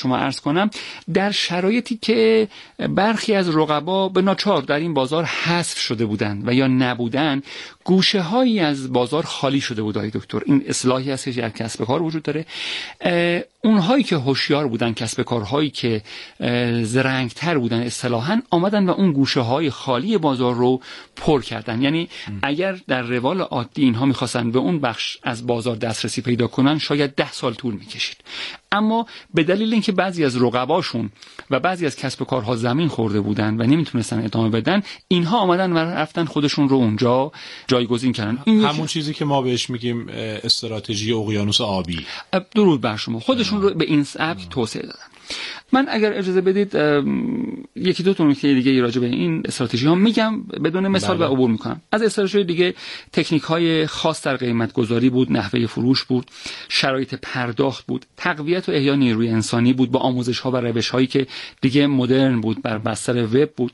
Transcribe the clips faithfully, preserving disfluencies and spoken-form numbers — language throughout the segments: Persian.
شما عرض کنم، در شرایطی که برخی از رقبا به ناچار در این بازار حذف شده بودند و یا نبودن، گوشه هایی از بازار خالی شده بود. آقای دکتر، این اصلاحی هست که در کسب کار وجود داره. اونهایی که هوشیار بودن، کسب کارهایی که زرنگتر بودن اصطلاحاً، آمدن و اون گوشه های خالی بازار رو پر کردن. یعنی ام. اگر در روال عادی اینها میخواستن به اون بخش از بازار دسترسی پیدا کنن، شاید ده سال طول میکشید. اما به دلیل اینکه بعضی از رقباشون و بعضی از کسب کارها زمین خورده بودن و نمیتونستن ادامه بدن، اینها آمدن و رفتن خودشون رو اونجا جایگزین کردن. این همون چیزی که ما بهش میگیم استراتژی اقیانوس آبی. درود بر شما. خودشون رو به این سبک توسعه دادن. من اگر اجازه بدید یکی دو تا نکته دیگه راجع به این استراتژی ها میگم بدون مثال بله. و عبور میکنم. از استراتژی دیگه تکنیک های خاص در قیمت گذاری بود، نحوه فروش بود، شرایط پرداخت بود، تقویت و احیای نیروی انسانی بود با آموزش ها و روش هایی که دیگه مدرن بود، بر بستر وب بود،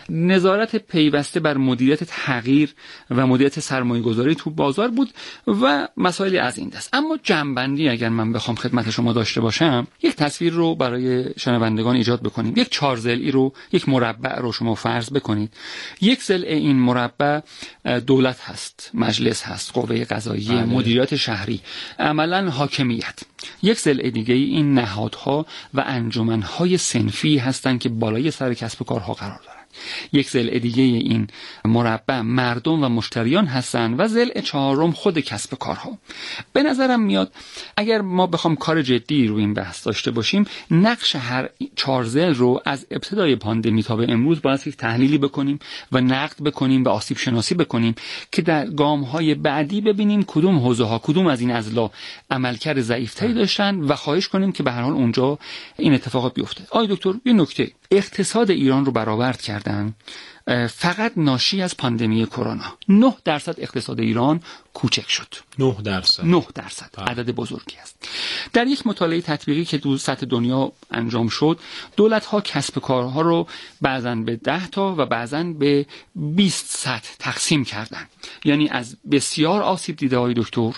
نظارت پیوسته بر مدیریت تغییر و مدیریت سرمایه گذاری تو بازار بود و مسائلی از این دست. اما جمع‌بندی اگر من بخوام خدمت شما داشته باشم، یک تصویر رو برای شنوندگان ایجاد بکنیم. یک چهار ضلعی رو، یک مربع رو شما فرض بکنید. یک ضلع این مربع دولت هست، مجلس هست، قوه قضاییه، بله. مدیریت شهری، عملاً حاکمیت. یک ضلع دیگه این نهادها و انجمنهای صنفی هستند که بالای سر کسب و کارها قرار دارند. یک ضلع دیگه این مربع مردم و مشتریان هستند و ضلع چهارم خود کسب کارها. به نظرم میاد اگر ما بخوام کار جدی روی این بحث داشته باشیم، نقش هر چهار ضلع رو از ابتدای پاندمی تا به امروز باید یک تحلیلی بکنیم و نقد بکنیم و آسیب شناسی بکنیم که در گام‌های بعدی ببینیم کدوم حوزه‌ها، کدوم از این اضلاع عملکرد ضعیف‌تری داشتن و خواهش کنیم که به هر حال اونجا این اتفاقات بیفته. آقای دکتر، یه نکته، اقتصاد ایران رو برآورد کردن فقط ناشی از پاندمی کرونا. نه درصد اقتصاد ایران کوچک شد. نه درصد. نه درصد عدد بزرگی است. در یک مطالعه تطبیقی که تو سطح دنیا انجام شد، دولت‌ها کسب کارها رو بعضاً به ده تا و بعضاً به بیست سطح تقسیم کردن. یعنی از بسیار آسیب دیده های دکتر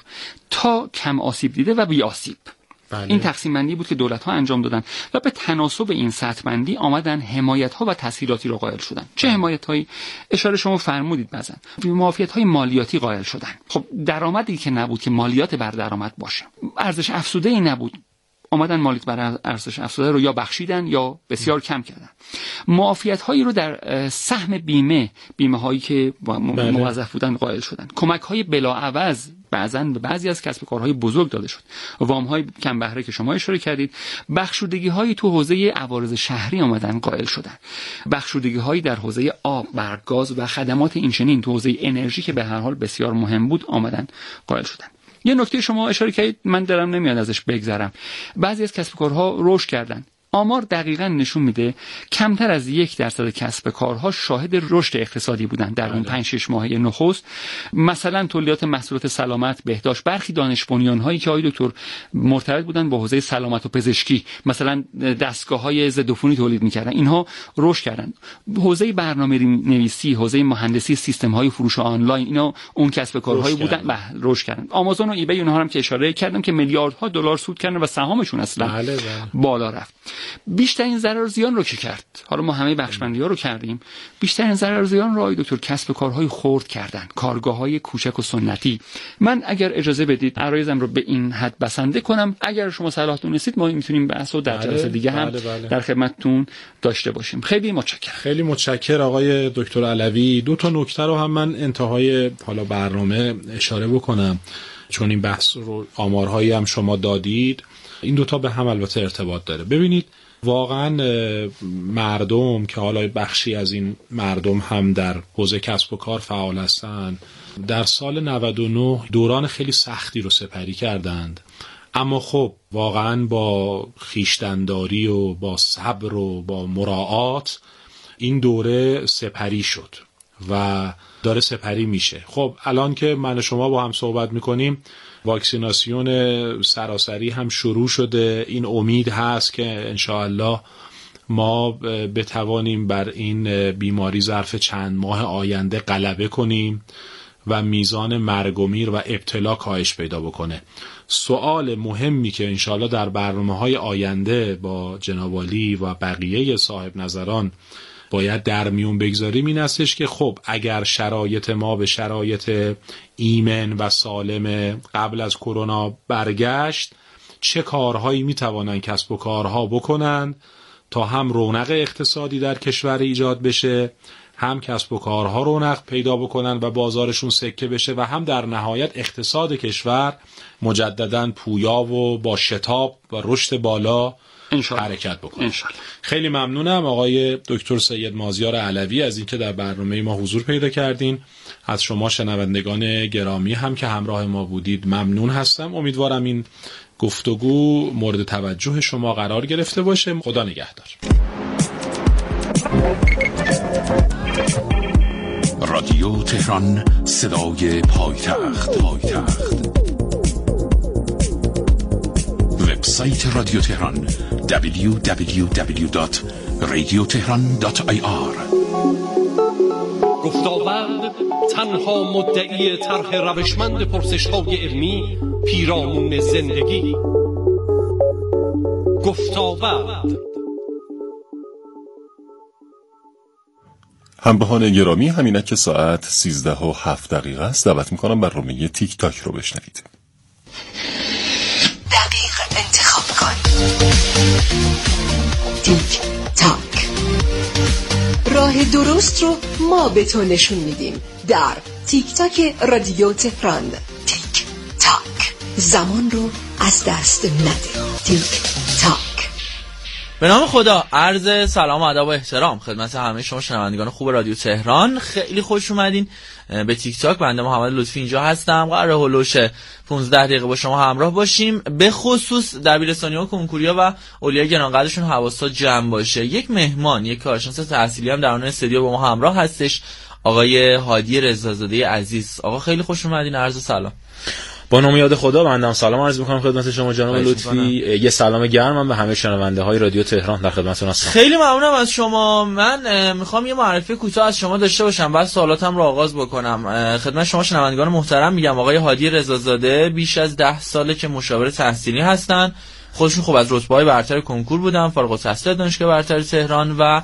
تا کم آسیب دیده و بی آسیب. بله. این تقسیم بندی بود که دولت‌ها انجام دادن و به تناسب این سطح بندی آمدن حمایت‌ها و تسهیلاتی را قائل شدن. چه حمایت‌هایی؟ اشاره شما فرمودید مثلا معافیت‌های مالیاتی قائل شدن. خب درآمدی که نبود که مالیات بر درآمد باشه، ارزش افزوده‌ای نبود، آمدن مالیات بر ارزش افزوده رو یا بخشیدن یا بسیار کم کردن. معافیت هایی رو در سهم بیمه، بیمه هایی که موظف بودن قائل شدن. کمک های بلاعوض بعضاً به بعضی از کسب و کارهای بزرگ داده شد. وام های کم بهره که شما اشاره کردید، بخشودگی هایی تو حوزه عوارض شهری آمدن قائل شدن. بخشودگی هایی در حوزه آب، برق، گاز و خدمات اینچنین تو حوزه انرژی که به هر حال بسیار مهم بود آمدن قائل شدن. یه نکته شما اشاره کردید، من دلم نمیاد ازش بگذرم. بعضی از کسب و کارها رشد کردن. آمار دقیقاً نشون میده کمتر از یک درصد کسب کارها شاهد رشد اقتصادی بودن در اون پنج شش ماهه نخست. مثلا تولیدات محصولات سلامت، بهداشت، برخی دانش بنیان‌هایی که آقای دکتر مرتبط بودن با حوزه سلامت و پزشکی، مثلا دستگاه‌های ضدعفونی تولید می‌کردن، اینها رشد کردن. حوزه برنامه‌نویسی، حوزه مهندسی سیستم‌های فروش آنلاین، اینا اون کسب کارهایی بودن و رشد کردن. آمازون و ایبی اونها هم که اشاره کردم که میلیاردها دلار سود کردن و سهامشون اصلا بله بله. بالا رفت. بیشترین ضرر زیان رو که کرد، حالا ما همه بخشبندی‌ها رو کردیم، بیشترین ضرر زیان رو آقای دکتر کسب کارهای خرد کردن، کارگاه‌های کوچک و سنتی. من اگر اجازه بدید عرایزم رو به این حد بسنده کنم، اگر شما صلاح دونستید ما میتونیم بحث رو در بله، جلسه دیگه هم بله، بله. در خدمتتون داشته باشیم. خیلی متشکرم. خیلی متشکرم آقای دکتر علوی. دو تا نکته رو هم من انتهای حالا برنامه اشاره بکنم، چون این بحث رو آمارهایی هم شما دادید، این دوتا به هم البته ارتباط داره. ببینید واقعا مردم که حالا بخشی از این مردم هم در حوزه کسب و کار فعال هستند، در سال نود و نه دوران خیلی سختی رو سپری کردند، اما خب واقعا با خویشتن‌داری و با صبر و با مراعات این دوره سپری شد و داره سپری میشه. خب الان که من و شما با هم صحبت میکنیم واکسیناسیون سراسری هم شروع شده، این امید هست که انشاءالله ما بتوانیم بر این بیماری ظرف چند ماه آینده غلبه کنیم و میزان مرگ و میر و ابتلا کاهش پیدا بکنه. سوال مهمی که انشاءالله در برنامه‌های آینده با جناب عالی و بقیه صاحب نظران باید در میون بگذاریم این استش که خب اگر شرایط ما به شرایط ایمن و سالم قبل از کرونا برگشت، چه کارهایی میتوانند کسب و کارها بکنند تا هم رونق اقتصادی در کشور ایجاد بشه، هم کسب و کارها رونق پیدا بکنن و بازارشون سکه بشه و هم در نهایت اقتصاد کشور مجدداً پویا و با شتاب و رشد بالا انشالله. حرکت بکنه. انشالله. خیلی ممنونم آقای دکتر سید مازیار علوی از اینکه در برنامه ما حضور پیدا کردین. از شما شنوندگان گرامی هم که همراه ما بودید ممنون هستم. امیدوارم این گفتگو مورد توجه شما قرار گرفته باشه. خدا نگهدار. رادیو تهران، صدای پایتخت. پایتخت وبسایت رادیو تهران دبلیو دبلیو دبلیو دات رادیو تهران دات آی آر. گفتاورد تنها مدعی طرح روشمند پرسش‌های علمی پیرامون زندگی. گفتاورد. همراهان گرامی، همینه که ساعت سیزده و هفت دقیقه است. دعوت میکنم برنامه تیک تاک رو بشنوید. دقیق انتخاب کن. تیک تاک، راه درست رو ما به تو نشون میدیم در تیک تاک رادیو تهران. تیک تاک، زمان رو از دست نده. تیک تاک. به نام خدا، عرض سلام و ادب و احترام خدمت همه شما شنوندگان خوب رادیو تهران. خیلی خوش اومدین به تیک تاک. بنده محمد لطفی اینجا هستم. قراره هولوش پانزده دقیقه با شما همراه باشیم. به خصوص دبیرستانی‌ها، کنکوریا و اولیای گرانقدرشون حواسا جمع باشه. یک مهمان، یک کارشناس تحصیلی هم در اون استودیو با ما همراه هستش، آقای هادی رضازاده عزیز. آقا خیلی خوش اومدین. عرض سلام. با نام یاد خدا بنده سلام عرض می‌کنم خدمت شما جناب لطفی. یه سلام گرمم به همه شنونده های رادیو تهران در خدمتتون هستم. خیلی ممنونم از شما. من میخوام یه معرفی کوتاه از شما داشته باشم، بعد سوالاتم رو آغاز بکنم. خدمت شما شنوندگان محترم میگم آقای هادی رضازاده بیش از ده ساله که مشاور تحصیلی هستن. خودشون خوب از رتبه‌های برتر کنکور بودن، فارغ التحصیل دانشگاه برتر تهران و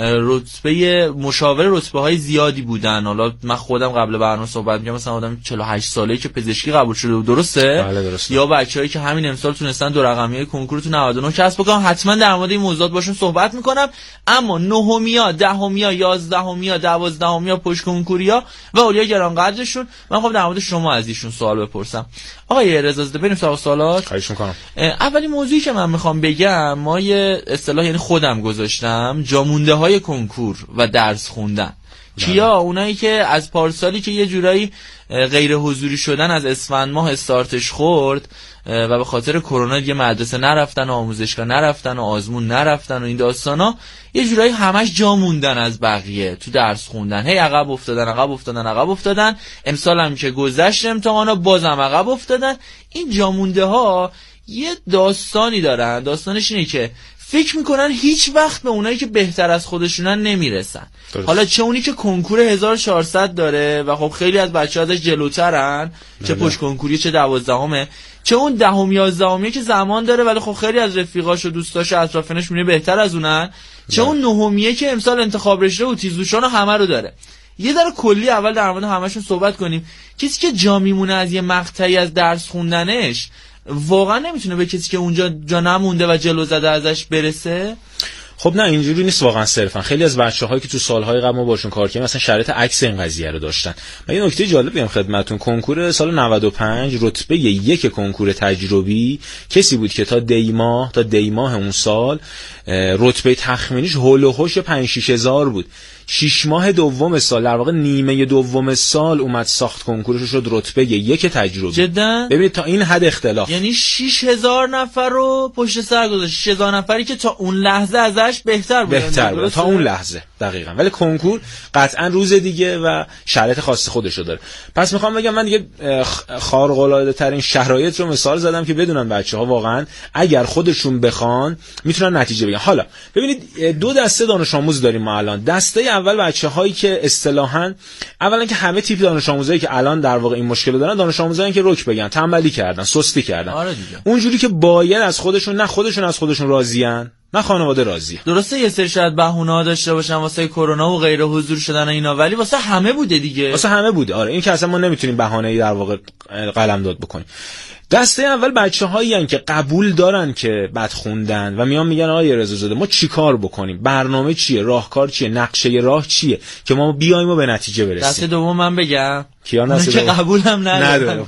رتبه مشاور رتبه‌های زیادی بودن. حالا من خودم قبل برنامه صحبت می‌کردم مثلا آدم چهل و هشت ساله‌ای که پزشکی قبول شده بود، درسته؟ بله درسته. یا بچه‌ای که همین امسال تونستن دو رقمی کنکور تو نود و نه کسب بکنن. حتما در مورد این موضوعات باشون صحبت می‌کنم. اما نهمیا، دهمیا، یازدهمیا، دوازدهمیا پشت کنکوریا و اولیای گرانقدرشون من خب در مورد شما از ایشون سوال بپرسم. آقای رضازاده بریم سراغ سوالات. خواهش می‌کنم. اولین موضوعی که من می‌خوام بگم، ما یه اصطلاح یعنی خودم گذاشتم جامونده های کنکور و درس خوندن. کیا؟ اونایی که از پارسالی که یه جورایی غیر حضوری شدن از اسفند ماه استارتش خورد و به خاطر کرونا دیگه مدرسه نرفتن و آموزشگاه نرفتن و آزمون نرفتن و این داستانا، یه جورایی همش جا موندن از بقیه تو درس خوندن. هی عقب افتادن عقب افتادن عقب افتادن. امسال هم که گذشت امتحانا بازم عقب افتادن. این جا مونده ها یه داستانی دارن. داستانش اینه که فکر میکنن هیچ وقت به اونایی که بهتر از خودشونن نمیرسن. درست. حالا چه اونی که کنکور هزار و چهارصد داره و خب خیلی از بچه‌ها ازش جلوترن، چه پشت کنکوری چه دوازدهمه، چه اون دهم یازدهمیه که زمان داره ولی خب خیلی از رفیقاش و دوستاش و اطرافیانش میونه بهتر از اونن، چه اون نهمیه که امسال انتخاب رشته و تیزهوشان همه رو داره. یه ذره کلی اول در مورد همشون صحبت کنیم. کسی که جا میمونه از یه مقطعی از درس خوندنش واقعا نمیتونه به کسی که اونجا جا نمونده و جلو زده ازش برسه؟ خب نه اینجوری نیست واقعا. صرفا خیلی از بچه‌هایی که تو سالهای قبل ما باشون کار کردیم مثلا شرایط عکس این قضیه رو داشتن. من یه نکته جالب بگم خدمتتون. کنکور سال نود و پنج رتبه یک کنکور تجربی کسی بود که تا دی ماه تا دی ماه اون سال رتبه تخمینیش هول و هوش پنج شش هزار بود. شش ماه دوم سال، در واقع نیمه دوم سال اومد ساخت کنکورش شد رتبه یک تجربی. جدا؟ ببینید تا این حد اختلاف. یعنی شش هزار نفر رو پشت سر گذاشت. شش هزار نفری که تا اون لحظه ازش بهتر بودن. بهتر بود تا اون لحظه. دقیقاً. ولی کنکور قطعاً روز دیگه و شرایط خاص خودشو داره. پس میخوام بگم من دیگه خارق العاده ترین شرایط رو مثال زدم که بدونن بچه‌ها واقعاً اگر خودشون بخوان میتونن نتیجه بگیرن. حالا ببینید دو دسته دانش آموز داریم ما الان. دسته اول بچه‌هایی که اصطلاحاً اولا که همه تیپ دانش آموزایی که الان در واقع این مشکل دارن دانش آموزایی که رک بگن، تنبلی کردن، سستی کردن. آره دیگه. اونجوری که باید از خودشون نه خودشون از خودشون راضیان نه خانواده راضیه. درسته یه سری شاید بهونه‌ها داشته باشن واسه کرونا و غیر حضور شدن اینا، ولی واسه همه بوده دیگه. واسه همه بوده. آره این که اصلا ما نمیتونیم بهانه‌ای در واقع قلمداد بکنیم. دسته اول بچه‌هایی ان که قبول دارن که بد خوندن و میان میگن آقای رضازاده ما چیکار بکنیم؟ برنامه چیه؟ راهکار چیه؟ نقشه راه چیه که ما بیایم و به نتیجه برسیم؟ دسته دوم من بگم کیان دسته که قبول هم ندارن.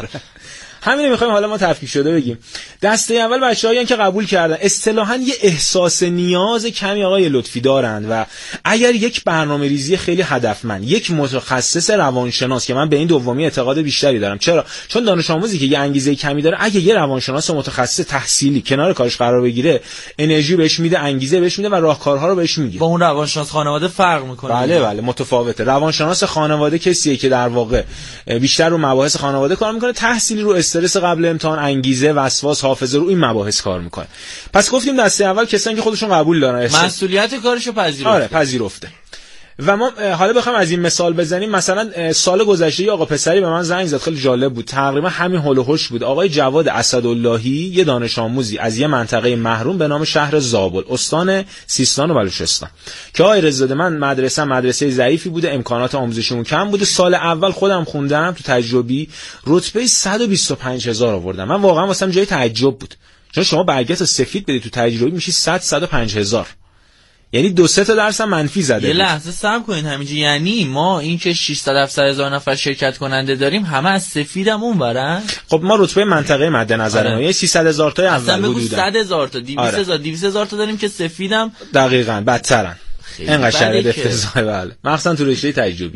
همین میخوایم حالا ما تفکیک شده بگیم. دسته اول بچه‌هایی که قبول کردن اصطلاحاً یه احساس نیاز کمی آقای لطفی دارن و اگر یک برنامه‌ریزی خیلی هدفمند، یک متخصص روانشناس که من به این دومی اعتقاد بیشتری دارم. چرا؟ چون دانش آموزی که یه انگیزه کمی داره اگه یه روانشناس متخصص تحصیلی کنار کارش قرار بگیره، انرژی بهش میده، انگیزه بهش میده و راهکارها رو بهش میگه. با اون روانشناس خانواده فرق میکنه. بله بله متفاوته. روانشناس خانواده کسیه که در واقع بیشتر رو مباحث خانواده کار میکنه، تحصیلی رو استرس قبل امتحان، انگیزه، وسواس، حافظه رو این مباحث کار میکنه. پس گفتیم دسته اول کسانی که خودشون قبول دارن، مسئولیت کارشو پذیرفته. آره پذیرفته. و ما حالا بخوام از این مثال بزنیم، مثلا سال گذشته یه آقا پسری به من زنگ زد، خیلی جالب بود، تقریبا همین هول و هوش بود. آقای جواد اسداللهی یه دانش آموزی از یه منطقه محروم به نام شهر زابل استان سیستان و بلوچستان که آقای رضازاده من مدرسه مدرسه ضعیفی بوده، امکانات آموزشیمون کم بوده، سال اول خودم خوندم تو تجربی رتبه صد و بیست و پنج هزار آوردم. من واقعا واسم جای تعجب بود، چون شما برگشت سفید بدی تو تجربی میشی صد صد و پنج هزار، یعنی دو سه تا درس هم منفی زده. یه لحظه صبر کنین همینجا، یعنی ما این که ششصد هفتصد هزار نفر شرکت کننده داریم همه از سفیدم اونورن. خب ما رتبه منطقه مد نظر ما یه سیصد هزار تا اول بودن، بودن صد هزار تا دویست هزار دویست هزار تا داریم که سفیدم دقیقاً بدترن. اینقدر شرایط افتضاحه. بله مخصوصا تو رشته تجربی.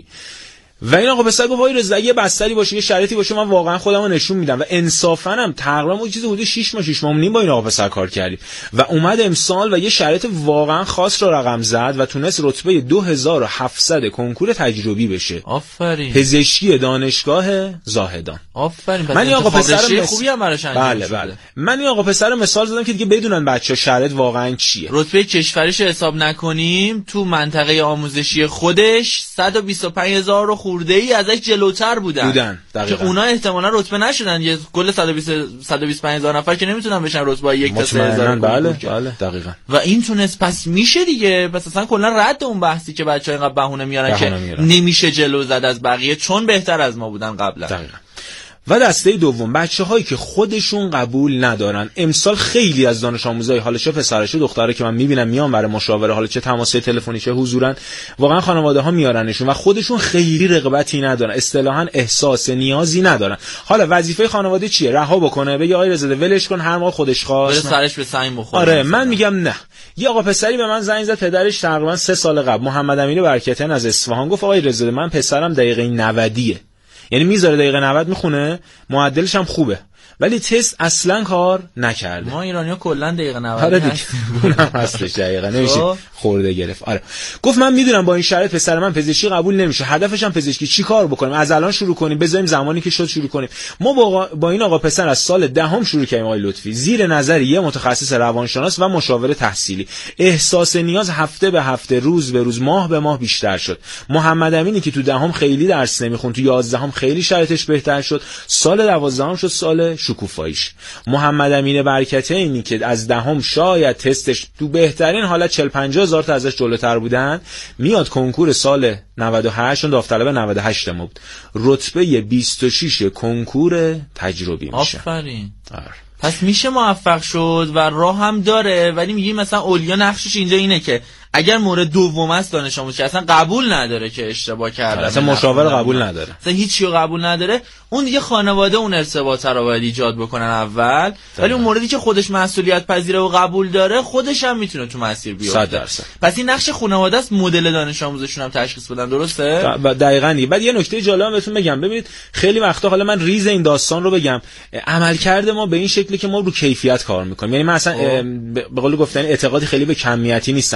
و این آقا پسر گفت وای رضا یه بستری باشه یه شرایطی باشه من واقعا خودمو نشون میدم و انصافا هم تقریبا اون چیز حدود شش ماه شش ماه و نیم با این آقا پسر کار کردیم و اومد امسال و یه شرایط واقعا خاص رو رقم زد و تونست رتبه دو هزار و هفتصد کنکور تجربی بشه. آفرین. پزشکی دانشگاه زاهدان. آفرین. من این آقا پسر مس... خوبی هم براش انجام بله شده. بله. من این آقا پسر مثال زدم که دیگه بدونن بچه‌ها شرایط واقعا چیه. رتبه کشوریش حساب نکنیم تو منطقه آموزشی خودش صد و بیست و پنج هزار رو خورده‌ای ازش جلوتر بودن بودن دقیقاً. که اونا احتمالاً رتبه نشدن، یه کل صد و بیست صد و بیست و پنج هزار نفر که نمیتونن بشن رتبه یک تا سه هزار. بله بله دقیقاً. و این تونست پس میشه دیگه. پس اصلا کلا رد اون بحثی که بچه‌ها اینقدر بهونه میارن که میارن. نمیشه جلو زد از بقیه چون بهتر از ما بودن قبلا. دقیقاً. و دسته دوم بچه‌هایی که خودشون قبول ندارن. امسال خیلی از دانش آموزای حالا چه پسرا چه دخترا که من میبینم میان برای مشاوره، حالا چه تماس تلفنی چه حضورن، واقعا خانواده‌ها میارنشون و خودشون خیلی رغبتی ندارن، اصطلاحاً احساس نیازی ندارن. حالا وظیفه خانواده چیه؟ رها بکنه، بگه آقای رضا ولش کن هر ما خودش خواست، سرش به سنگ بخوره. آره من میگم نه. یه آقا پسری به من زنگ زد، پدرش تقریبا سه سال قبل محمد امین برکتیان از اصفهان گفت آقای رضا من پسرم دقیقه نود، یعنی میذاره دقیقه نود میخونه، معدلش هم خوبه ولی تست اصلا کار نکرده. ما ایرانی‌ها کلا دقیقه نود آره دیگه اونم هستش دقیقه نمیشه خورده گرفت. آره گفت من میدونم با این شرایط پسر من پزشکی قبول نمیشه، هدفش هم پزشکی، چی کار بکنیم؟ از الان شروع کنیم بذاریم زمانی که شد شروع کنیم. ما با, با این آقا پسر از سال دهم شروع کردیم آقای لطفی زیر نظر یه متخصص روانشناس و مشاور تحصیلی. احساس نیاز هفته به هفته، روز به روز، ماه به ماه بیشتر شد. محمد امینی که تو دهم خیلی درس نمیخوند تو یازدهم خیلی شرایطش بهتر شد، سال دوازدهم شد سال شکوفاییش. محمد امین برکتیانی که از دهم شاید تستش تو بهترین حالت چهل پنجاه هزار تا ازش جلوتر بودن، میاد کنکور سال نود و هشت اون داوطلب نود و هشت ما بود، رتبه بیست و شش کنکور تجربی میشه. آفرین. پس میشه موفق شد و راه هم داره. ولی میگیم مثلا اولیا نقشش اینجا اینه که اگر مورد دوم است دانش آموز که اصلا قبول نداره که اشتباه کرده، اصلا مشاور قبول نداره، اصلا هیچی رو قبول نداره، اون دیگه خانواده اون ارتباط رو باید ایجاد بکنن اول. ولی اون موردی که خودش مسئولیت پذیره و قبول داره خودش هم میتونه تو مسیر بیفته. صد درصد. پس این نقش خانواده است، مدل دانش آموزشون هم تشخیص بدن. درسته؟ دقیقاً. بعد یه نکته جالب بهتون بگم، ببینید خیلی وقتا حالا من ریز این داستان رو بگم، عملکرد ما به این شکلی که ما رو کیفیت کار میکنیم. یعنی من اصلا به قول گفتن اعتقادی خیلی به کمیتی نیستم، ساعت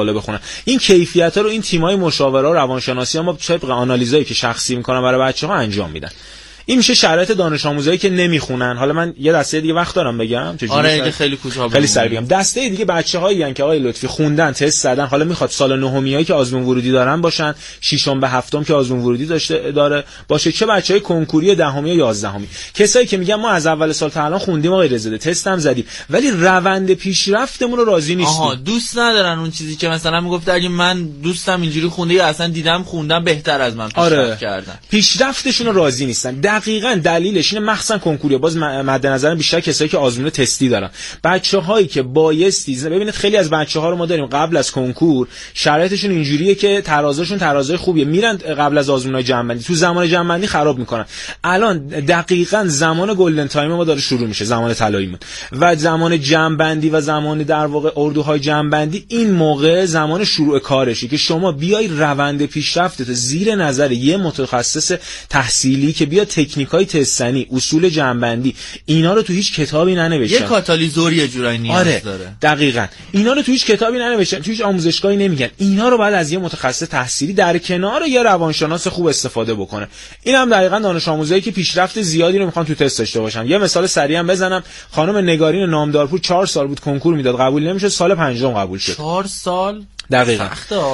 بالا بخونن. این کیفیت‌ها رو این تیم‌های مشاوره و روانشناسی ما طبق آنالیزایی که شخصی می‌کنن برای بچه‌ها انجام میدن. این میشه شرایط دانش آموزایی که نمیخونن. حالا من یه دسته دیگه وقت دارم بگم. آره دیگه خیلی کوتاه خیلی سریع بگم. دسته دیگه بچه‌هایی ان که آقای لطفی خوندن، تست زدن، حالا میخواد سال نهمیایی که آزمون ورودی دارن باشن، ششم به هفتم که آزمون ورودی داشته داره باشه، چه بچهای کنکوری دهمی یا یازدهمی. کسایی که میگن ما از اول سال تا الان خوندیم آقای رضا، تست هم زدیم، ولی روند پیشرفتمون رو راضی نیستیم. آها، دوست ندارن اون چیزی که مثلا میگفت اگه من دوستم اینجوری خونده یا اصلا دیدم خوندم بهتر از من پیشرفت آره. کردن. پیشرفتشون رو راضی نیستن. دقیقاً دلیل اینه، مخصوصا کنکوری باز مد نظر بیشتر کسایی که آزمون تستی دارن، بچه‌هایی که بایستی ببینید خیلی از بچه‌ها رو ما داریم قبل از کنکور شرایطشون اینجوریه که ترازشون ترازای خوبیه، میرن قبل از آزمونای جنبندی تو زمان جنبندی خراب میکنن. الان دقیقاً زمان گلدن تایم ما داره شروع میشه، زمان طلاییمون، و زمان جنبندی و زمان در واقع اردوهای جنبندی این موقع زمان شروع کارشه که شما بیای روند پیشرفتت زیر نظر یه متخصص تحصیلی که بیا تکنیکای تستنی، اصول جنبندی، اینا رو تو هیچ کتابی ننوشتن. یه کاتالیزور یه جورایی نیاز آره داره. دقیقاً اینا رو تو هیچ کتابی ننوشتن، تو هیچ آموزشگاهی نمیگن. اینا رو باید از یه متخصص تحصیلی در کنار یه روانشناس خوب استفاده بکنه. این هم دقیقاً دانش آموزایی که پیشرفت زیادی رو میخوان تو تست داشته باشن. یه مثال سریع هم بزنم، خانم نگارین نامدارپور چهار سال بود کنکور میداد، قبول نمیشد، سال پنجم قبول شد. چهار سال دقیقاً.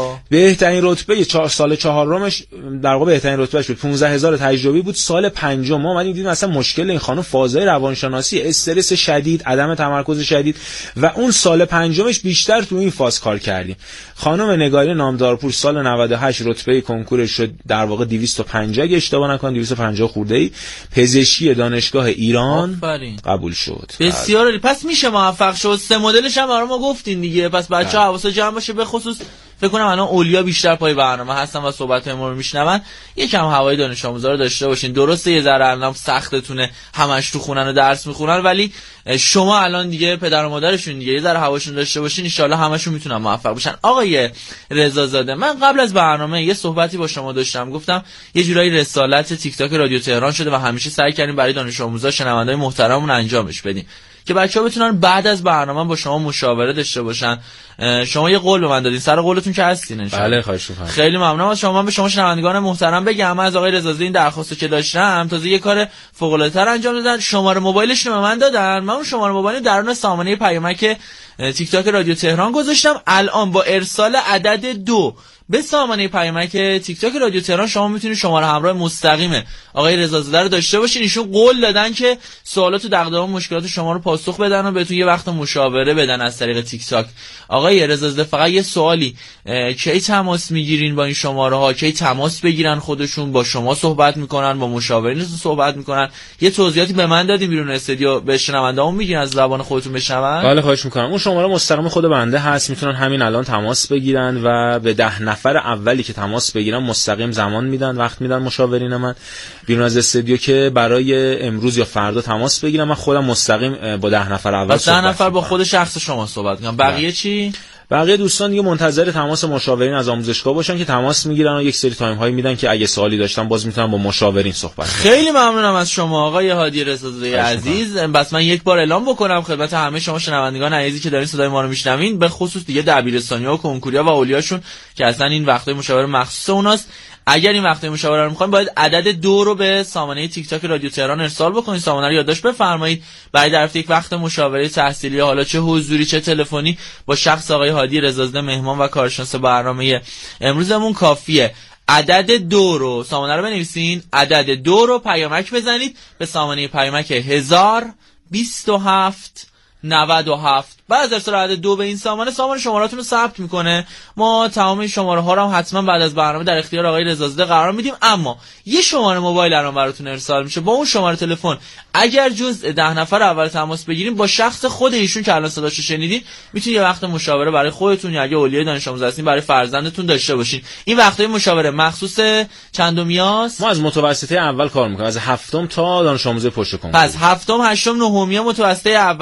بهترین رتبه چهار سال چهارمش در واقع بهترین رتبهش بود، پانزده هزار تجربی بود. سال پنجم ما اومدیم دیدیم اصلا مشکل این خانم فازهای روانشناسی، استرس شدید، عدم تمرکز شدید، و اون سال پنجمش بیشتر تو این فاز کار کردیم. خانم نگارین نامدارپور سال نود و هشت رتبه کنکورش شد در واقع دویست و پنجاه اگه اشتباه نکنم، دویست و پنجاه خرده‌ای، پزشکی دانشگاه ایران آفرین. قبول شد. بسیار عالی. پس میشه موفق شد. سه مدلش هم برام گفتین دیگه، پس بچه‌ها حواس جمع باشه. به خصوص فکر کنم الان اولیا بیشتر پای برنامه هستن و صحبت ما رو میشنون. یکم هوای دانش آموزا رو داشته باشین. درسته یه ذره الان سختتونه، همش تو خونن و درس میخونن، ولی شما الان دیگه پدر و مادرشون دیگه یه ذره هواشون داشته باشین، ان شاءالله همشون میتونن موفق بشن. آقای رضازاده، من قبل از برنامه یه صحبتی با شما داشتم، گفتم یه جورایی رسالت تیک تاک رادیو تهران شده و همیشه سعی کردیم برای دانش آموزا شنوندای محترممون انجامش بدیم که بچه‌ها بتونن بعد از برنامه با شما مشاوره داشته باشن. شما یه قول به من دادین، سر قولتون که هستین ان شاءالله. بله خواهش می‌کنم. خیلی ممنونم از شما. من به شما شنوندگان محترم بگم، من از آقای رضازاده این درخواستو که داشتم، تازه یه کار فوق‌العاده‌تر انجام دادن. شماره موبایلشون رو به من دادن، من اون شماره موبایل درون سامانه پیامک تیک تاک رادیو تهران گذاشتم. الان با ارسال عدد دو به سامانه پیامک تیک تاک رادیو تهران شما میتونید شماره همراه مستقیم آقای رضازاده رو داشته باشین. ایشون قول دادن که سوالات و دغدغه و مشکلات شما رو پاسخ بدن و بهتون یه وقت مشاوره بدن از طریق تیک تاک. آقای رضازاده، فقط یه سوالی، کی تماس میگیرین با این شماره ها؟ کی تماس بگیرن خودشون با شما صحبت میکنن، با مشاورینتون صحبت میکنن؟ یه توضیحاتی به من دادین بیرون استودیو، به شنوندهامون میگین از زبان خودتون بشنون؟ بله خواهش میکنم. اون شماره مستقیم خود بنده هست، میتونن همین الان تماس بگیرن و به ده نفر اولی که تماس بگیرن مستقیم زمان میدن، وقت میدن مشاورین من بیرون از استودیو که برای امروز یا فردا تماس بگیرن. من خودم مستقیم با ده نفر اول صحبت ده نفر با خود شخص شما صحبت میکنم. بقیه چی؟ بقیه دوستان دیگه منتظر تماس مشاورین از آموزشگاه باشن که تماس میگیرن و یک سری تایم هایی میدن که اگه سوالی داشتن باز میتونن با مشاورین صحبت کنن. خیلی ممنونم از شما آقای هادی رضازاده عزیز. بس من یک بار اعلام بکنم خدمت همه شما شنوندگان عزیزی که دارین صدای ما رو میشنوین، به خصوص دیگه دبیرستانی‌ها و کنکوریا و اولیاشون که اصلا این وقتای مشاوره مخصوص اوناست. اگر این وقتای مشاوره رو میخواین باید عدد دو رو به سامانه تیک تاک رادیو تهران ارسال بکنید. سامانه رو یادداشت بفرمایید برای دریافت یک وقت مشاوره تحصیلی، حالا چه حضوری چه تلفنی، با شخص آقای هادی رضازاده مهمان و کارشناس برنامه امروزمون کافیه. عدد دو رو سامانه رو بنویسین، عدد دو رو پیامک بزنید به سامانه پیامک هزار بیست و هفت نود و هفت. بعد از ارسال عدد دو به این سامانه، سامانه شماراتون رو ثبت میکنه. ما تمام این شماره ها رو هم حتما بعد از برنامه در اختیار آقای رضازاده قرار میدیم. اما یه شماره موبایل الان براتون ارسال میشه، با اون شماره تلفن اگر جزء ده نفر اول تماس بگیریم با شخص خود ایشون که الان صداشو شنیدین، میتونید یه وقت مشاوره برای خودتون یا اگه اولیای دانش آموز هستین برای فرزندتون داشته باشین. این وقتای مشاوره مخصوص چندمیاست؟ ما از متوسطه اول کار میکنیم، از هفتم تا دانش آموز پشت کنکور. پس هفتم، هشتم، نهمی متوسطه اول برای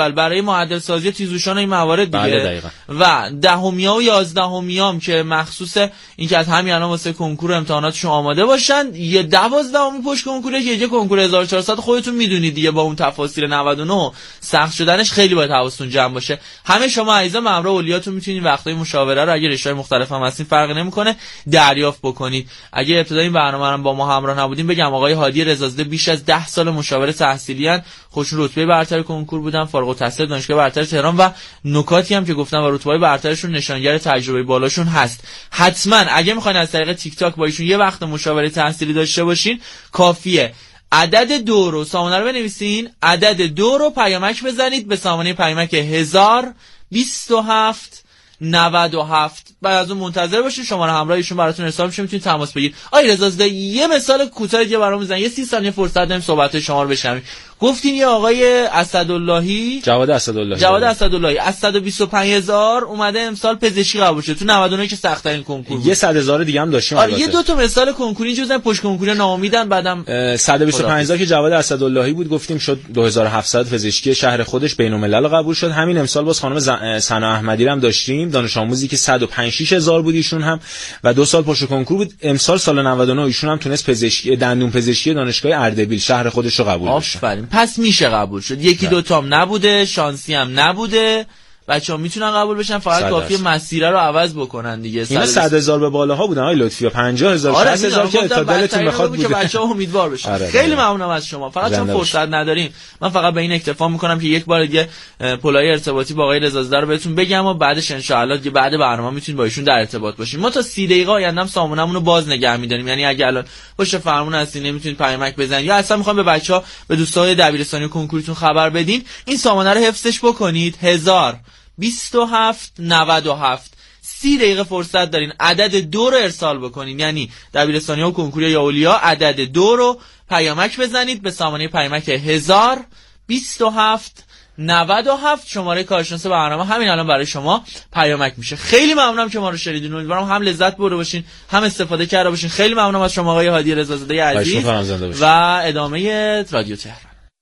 معدل سازی تیزهوشان این موارد دیگه. بله دقیقاً. و دهمیا و یازدهمیام که مخصوص این که از همین الان واسه کنکور امتحاناتشون آماده باشن، یه دوازدهمی پشت کنکوره که یه کنکور هزار و چهارصد خودتون میدونید دیگه با اون تفاصیل نود و نه سخت شدنش خیلی باید حواستون جمع باشه. همه شما عزیزان همراه اولیاتون میتونید وقتای مشاوره رو اگه رشته‌های مختلف هم هستین فرقی نمیکنه دریافت بکنید. اگه ابتدای این برنامه رو با ما همراه نبودیم بگم آقای هادی رضازاده بیش از ده سال مشاور تحصیلی ان، خوشون رتبه برتر کنکور بودن، فارغ التحصیل دانشگاه برتر تهران و نکاتی هم که گفتم و رتبه‌های برترشون نشانگر تجربه بالاشون هست. حتما اگه میخواین از طریق تیک تاک با ایشون یه وقت مشاوره تحصیلی داشته باشین کافیه عدد دو رو سامانه رو بنویسین، عدد دو رو پیامک بزنید به سامانه پیامک هزار بیست و هفت نود و هفت. بعد از اون منتظر باشین شماره همراه ایشون براتون ارسال میشه، میتونید تماس بگیرید. آقای رضازاده یه مثال کوتاهی دیگه برام بزنید، یه سی ثانیه فرصت داریم صحبت شما رو بشنویم. گفتین یه آقای اسداللهی جواد اسداللهی جواد اسداللهی از صد و بیست و پنج هزار اومده امسال پزشکی قبول شد تو نود و نه که سخت ترین کنکور بود. یه صد هزار دیگه هم داشتیم. آره یه دو تا مثال کنکوری جزن پشت کنکوری ناامیدن. بعدم صد و بیست و پنج هزار که جواد اسداللهی بود گفتیم شد دو هزار و هفتصد پزشکی شهر خودش بین الملل قبول شد. همین امسال باز خانم سنا احمدی هم داشتیم، دانش آموزی که صد و پنج شش هزار بود ایشون هم و دو سال پشت کنکور بود. امسال سال نود و نه ایشون هم تونست پزشکی دندون پزشکی دانشگاه اردبیل شهر خودش رو قبول بشه. آفرین. پس میشه قبول شد. یکی دو تام نبوده، شانسی هم نبوده، بچه‌ها میتونن قبول بشن، فقط کافیه مسیره رو عوض بکنن دیگه. اینا صد هزار به بالاها بودن آقای لطفی، پنجاه هزار شصت هزار که تا دلتون بخواد بود که بچه‌ها امیدوار بشن. آره خیلی ممنونم از شما. فقط چون فرصت نداریم من فقط به این اکتفا میکنم که یک بار دیگه پلای ارتباطی با آقای رضازاده رو بهتون بگم و بعدش ان شاء الله دیگه بعد برنامه میتونید با ایشون در ارتباط باشین. ما تا سی دقیقه آیندهم سامونمون رو باز نگه می‌داریم، یعنی اگه الان پشت فرمون هستین نمیتونید پیامک بزنید یا اصلا میخوام به بچه‌ها به دوستای دبیرستانی و کنکورتون خبر بدین، این سامانه رو حفظش بکنید. هزار بیست و هفت نود و هفت. سی دقیقه فرصت دارین عدد دو رو ارسال بکنین، یعنی دبیرستانی و کنکوری یا اولیا عدد دو رو پیامک بزنید به سامانه پیامک هزار بیست و هفت نود و هفت. شماره کارشناس برنامه همین الان برای شما پیامک میشه. خیلی ممنونم که ما رو شنیدین، امیدوارم هم لذت برده باشین هم استفاده کرده باشین. خیلی ممنونم از شما آقای هادی رضازاده عزیز و ادامه رادیو تهران.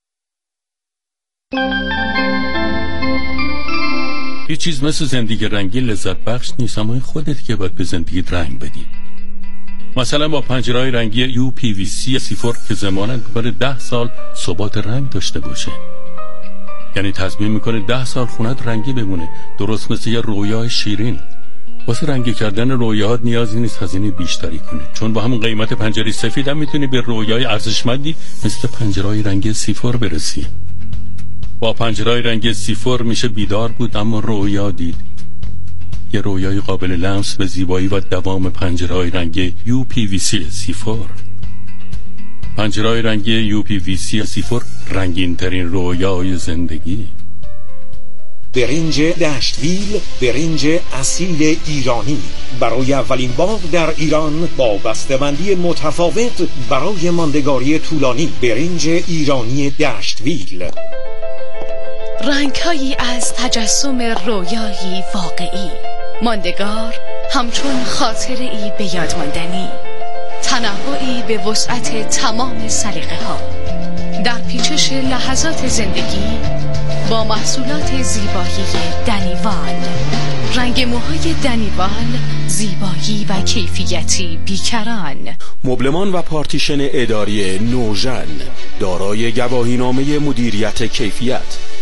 هیچ چیز مثل زندگی رنگی لذت بخش نیست، اما خودت که باید به زندگیت رنگ بدی. مثلا با پنجره‌های رنگی یو پی وی سی سیفور که ضمانت می‌کنه ده سال ثبات رنگ داشته باشه، یعنی تضمین میکنه ده سال خونت رنگی بمونه، درست مثل یه رویای شیرین. واسه رنگی کردن رویاهات نیازی نیست هزینه بیشتری کنی، چون با همون قیمت پنجره سفید هم میتونی به رویای ارزشمندی مثل پنجره‌های رنگی سیفور برسی. با پنجره‌های رنگی سیفور میشه بیدار بود اما رویا دید، یه رویای قابل لمس به زیبایی و دوام پنجره‌های رنگی یو پی وی سی سیفور. پنجره‌های رنگی یو پی وی سی سیفور، رنگین ترین رویای زندگی. برنج دشتویل، برنج اصیل ایرانی، برای اولین بار در ایران با بسته‌بندی متفاوت برای ماندگاری طولانی. برنج ایرانی دشتویل، رنگ‌هایی از تجسم رویایی واقعی، ماندگار همچون خاطره‌ای به یاد ماندنی، تنوعی به وسعت تمام سلیقه‌ها، در پیچش لحظات زندگی با محصولات زیبایی دنیوال. رنگ موهای دنیوال، زیبایی و کیفیتی بیکران. مبلمان و پارتیشن اداری نوژن، دارای گواهینامه مدیریت کیفیت،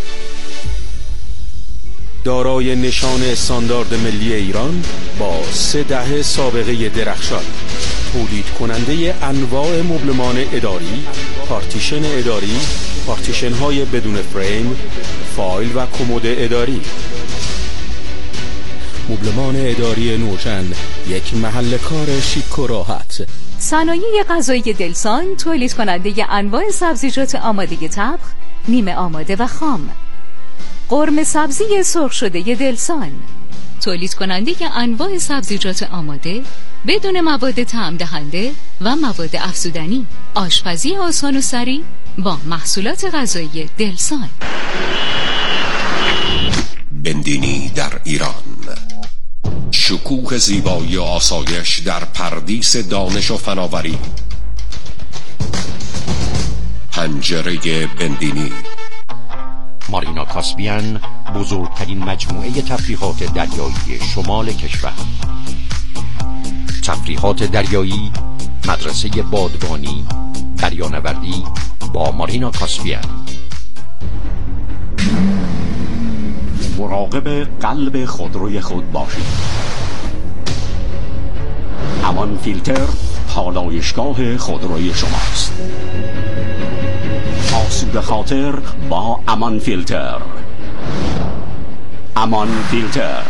دارای نشان استاندارد ملی ایران با سه دهه سابقه درخشان، تولید کننده انواع مبلمان اداری، پارتیشن اداری، پارتیشن های بدون فریم، فایل و کمد اداری. مبلمان اداری نوژن، یک محل کار شیک و راحت. صنایع غذایی دلسان، تولید کننده انواع سبزیجات آماده طبخ، نیمه آماده و خام. قرمه سبزی سرخ شده دلسان، تولید کننده انواع سبزیجات آماده بدون مواد طعم دهنده و مواد افزودنی. آشپزی آسان و سریع با محصولات غذایی دلسان. بندینی در ایران، شکوه زیبایی و آسایش در پردیس دانش و فناوری. پنجره بندینی، مارینا کاسپین بزرگترین مجموعه تفریحات دریایی شمال کشور. تفریحات دریایی، مدرسه بادبانی، دریانوردی با مارینا کاسپین. مراقب قلب خودروی خود باشید. امان فیلتر پالایشگاه خودروی شماست. آسوده خاطر با امان فیلتر. امان فیلتر.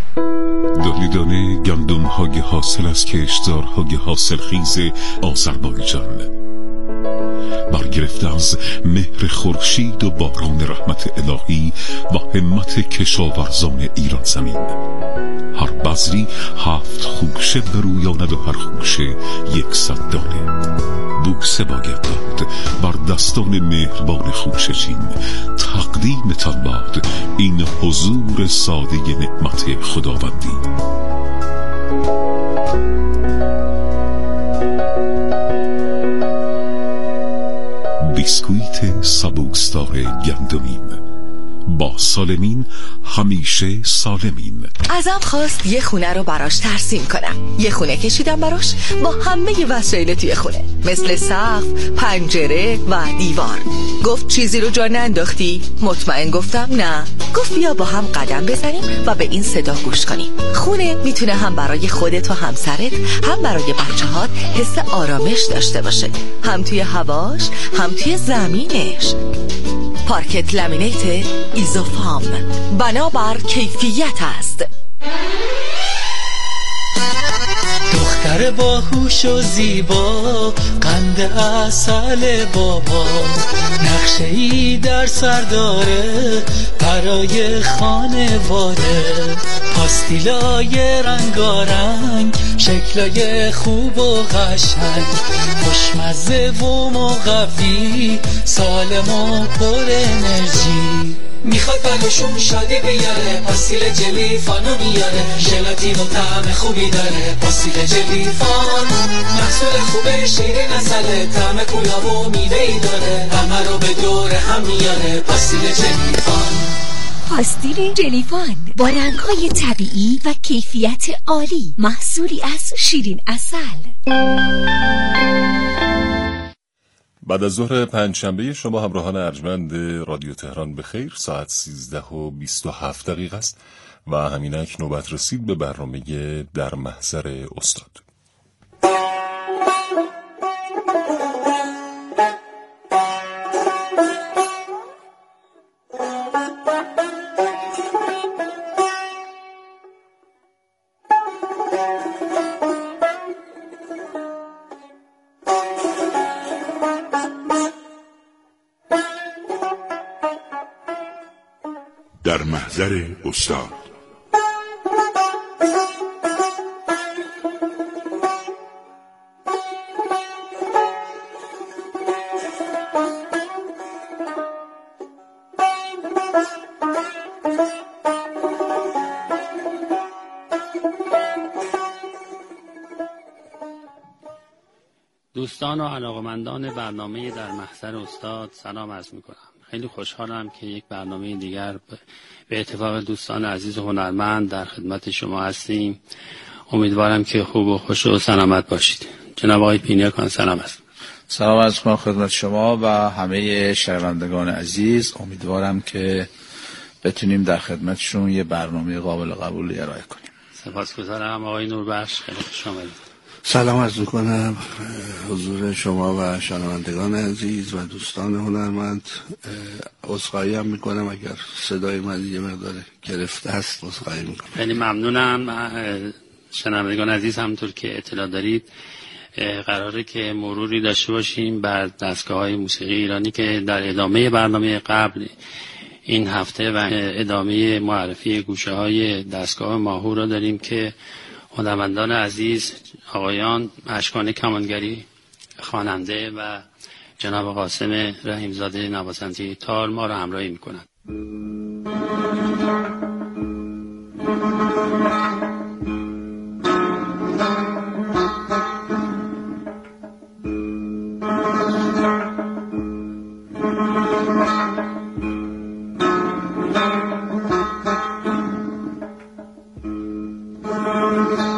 دانه گندم های حاصل از کشتزارهای حاصل خیز آذربایجان، برگرفته از مهر خورشید و باران رحمت الهی و همت کشاورزان ایران زمین. هر بذری هفت خوشه برویاند و هر خوشه یکصد دانه. بوسه باید داد بر دستان مهربان خوشه چین. تقدیم تنباد این حضور ساده نعمت خداوندی. بیسکویت سبوکستار گندمین، با سالمین همیشه سالمین. ازم خواست یه خونه رو براش ترسیم کنم. یه خونه کشیدم براش با همه وسایل توی خونه، مثل سقف، پنجره و دیوار. گفت چیزی رو جا ننداختی؟ مطمئن گفتم نه. گفت بیا با هم قدم بزنیم و به این صدا گوش کنیم. خونه میتونه هم برای خودت و همسرت، هم برای بچه‌هات حس آرامش داشته باشه، هم توی هواش، هم توی زمینش. پارکت لامینیت ایزوفام، بنابر کیفیت است. دختر باهوش و زیبا، قند عسل بابا، نقشه ای در سر داره برای خانواده. پاستیلای رنگارنگ، شکلای خوب و قشنگ، خوشمزه و مقوی، سالم و پر انرژی. میخواد براشون شادی بیاره، پاستیل جلی فانو میاره، ژلاتین و طعم خوبی داره. پاستیل جلی فان محصول خوبه، شیرین عسله، طعم گلاب و میوه‌ای داره، همه رو به دور هم میاره. پاستیل جلی فان. پاستیل جلیفان با رنگ‌های طبیعی و کیفیت عالی، محصولی از شیرین عسل. بعد از ظهر پنجشنبه شما همراهان ارجمند رادیو تهران به خیر. ساعت سیزده و بیست و هفت دقیقه است و همینک نوبت رسید به برنامه در محضر استاد. در محضر استاد. دوستان و علاقمندان برنامه در محضر استاد سلام عرض میکنم. خیلی خوشحالم که یک برنامه دیگر به اتفاق دوستان عزیز و هنرمند در خدمت شما هستیم. امیدوارم که خوب و خوش و سلامت باشید. جناب آقای پینیاکان سلام است. سلام عرض میکنم خدمت شما و همه شنوندگان عزیز. امیدوارم که بتونیم در خدمتشون یه برنامه قابل قبولی ارائه کنیم. سپاسگزارم آقای نوربخش، خیلی خوش آمدید. سلام عرض میکنم حضور شما و شنوندگان عزیز و دوستان هنرمند. عذرخواهی هم میکنم اگر صدای من یه مقدار گرفته است، عذرخواهی میکنم. خیلی ممنونم. شنوندگان عزیز، همونطور که اطلاع دارید قراره که مروری داشته باشیم بر دستگاه‌های موسیقی ایرانی که در ادامه برنامه قبل این هفته و ادامه معرفی گوشه‌های دستگاه ماهور را داریم که هنرمندان عزیز آقایان اشکان کمانگری خواننده و جناب قاسم رحیمزاده نوازنده تار ما را همراهی می‌کنند. Thank you.